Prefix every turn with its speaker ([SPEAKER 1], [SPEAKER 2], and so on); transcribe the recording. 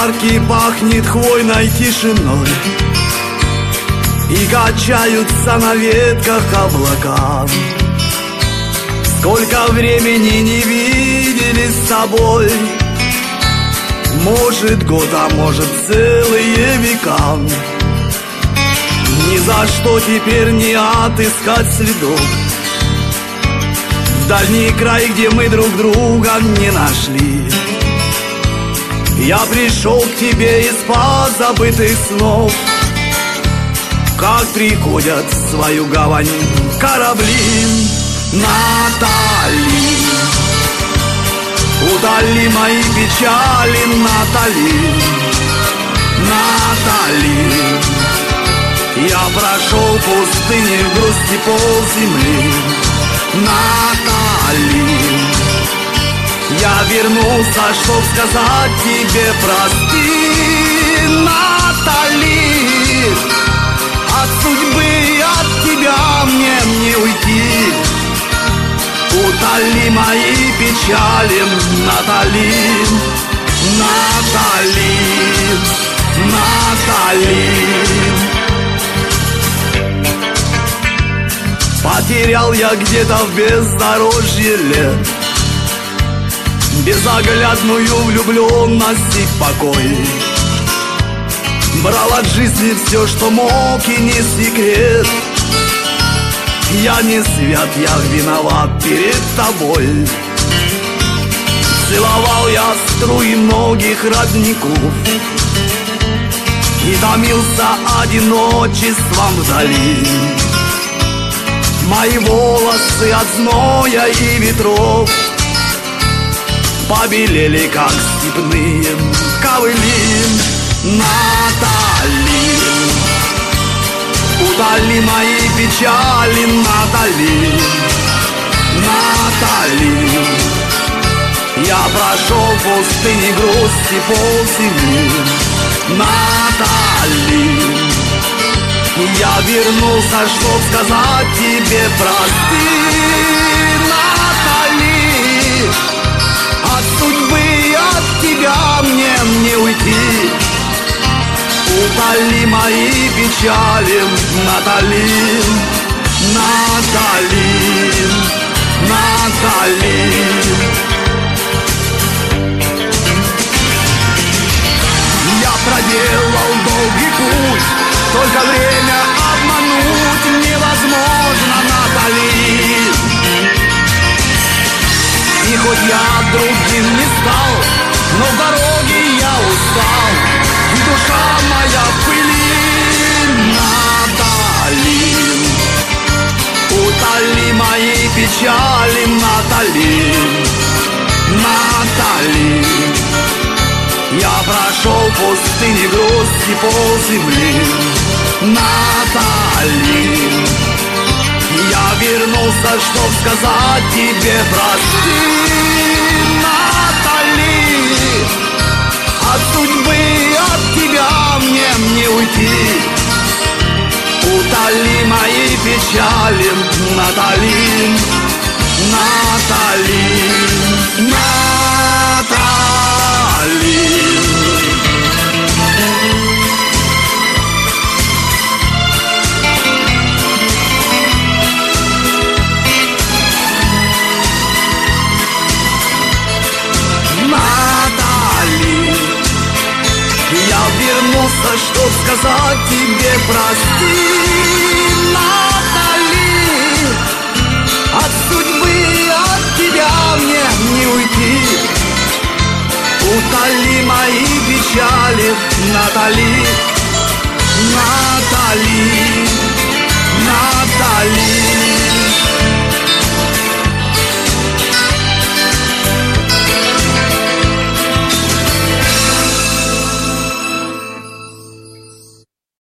[SPEAKER 1] парке пахнет хвойной тишиной, и качаются на ветках облака. Сколько времени не виделись с тобой, может год, а может целые века. Ни за что теперь не отыскать следов в дальний край, где мы друг друга не нашли. Я пришел к тебе из позабытых снов, как приходят в свою гавань корабли. Натали, утоли мои печали, Натали, Натали. Я прошел пустыни, в грусти полземли, Натали. Я вернулся, чтоб сказать тебе прости, Натали. От судьбы, от тебя мне не уйти. Утоли мои печали, Натали, Натали, Натали. Потерял я где-то в бездорожье лет безоглядную влюбленность и покой. Брал от жизни все, что мог, и не секрет. Я не свят, я виноват перед тобой. Целовал я струи многих родников и томился одиночеством вдали. Мои волосы от зноя и ветров побелели, как степные ковыли. Натали, утоли мои печали, Натали, Натали. Я прошел пустыни, грусти полземли, Натали. Я вернулся, чтоб сказать тебе прости, Натали. От судьбы, от тебя мне не уйти. Утоли мои печали, Натали, Натали, Натали. Я проделал долгий путь, только время обмануть невозможно, Натали. И хоть я другим не стал, но в дороге я устал, и душа моя в пыли, Натали. Утоли мои печали, Натали, Натали. Я прошел пустыни, грусти полземли, Натали. Я вернулся, чтоб сказать тебе прости, Натали. От судьбы, от тебя мне не уйти. Утоли мои печали, Натали, Натали, Натали. Я вернулся, чтоб сказать тебе прости, Натали. От судьбы, от тебя мне не уйти. Утоли мои печали, Натали, Натали, Натали.